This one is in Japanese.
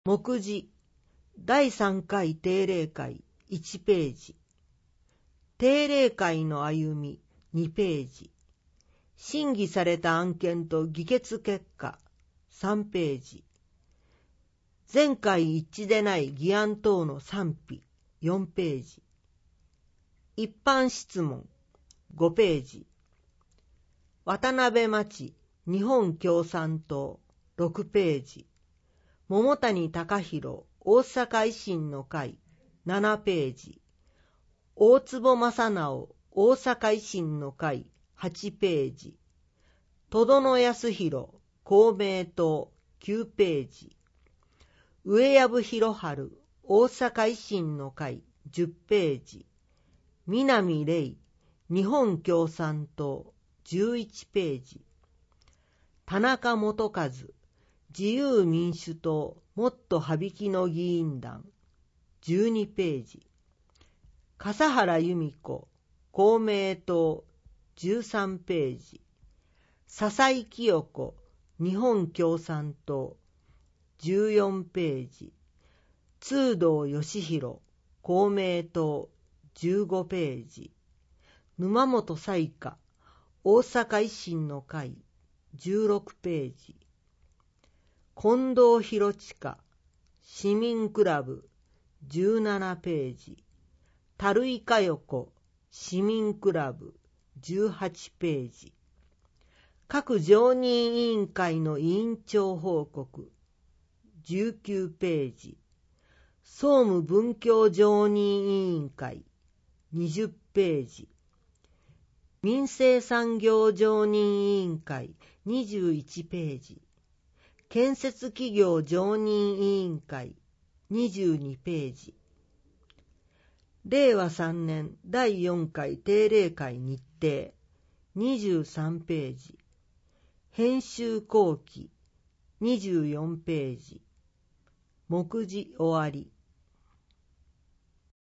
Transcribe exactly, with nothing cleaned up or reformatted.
目次だいさんかい定例会いちページ、定例会の歩みにページ、審議された案件と議決結果さんページ、前回一致でない議案等の賛否よんページ、一般質問ごページ、渡辺町日本共産党ろくページ、桃谷隆弘大阪維新の会ななページ、大坪正直大阪維新の会はちページ、戸野康弘公明党きゅうページ、上藪博春大阪維新の会じゅっページ、南玲日本共産党じゅういちページ、田中元和自由民主党もっと羽曳の議員団じゅうにページ、笠原由美子公明党じゅうさんページ、笹井清子日本共産党じゅうよんページ、通道義弘公明党じゅうごページ、沼本彩花大阪維新の会じゅうろくページ、近藤博親市民クラブじゅうななページ、樽井佳代子市民クラブじゅうはちページ、各常任委員会の委員長報告じゅうきゅうページ、総務文教常任委員会にじゅっページ、民生産業常任委員会にじゅういちページ、建設企業常任委員会にじゅうにページ、れいわさんねんだいよんかい定例会日程にじゅうさんページ、編集後期にじゅうよんページ、目次終わり。